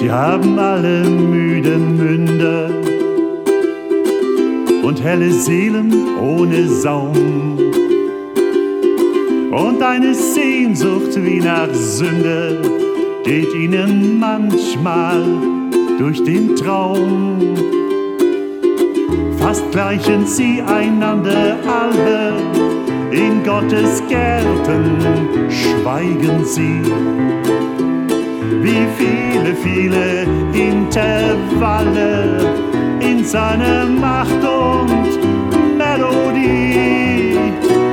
Sie haben alle müde Münder und helle Seelen ohne Saum und eine Sehnsucht wie nach Sünde geht ihnen manchmal durch den Traum. Fast gleichen sie einander alle, in Gottes Gärten schweigen sie. Wie viele, viele Intervalle in seiner Macht und Melodie.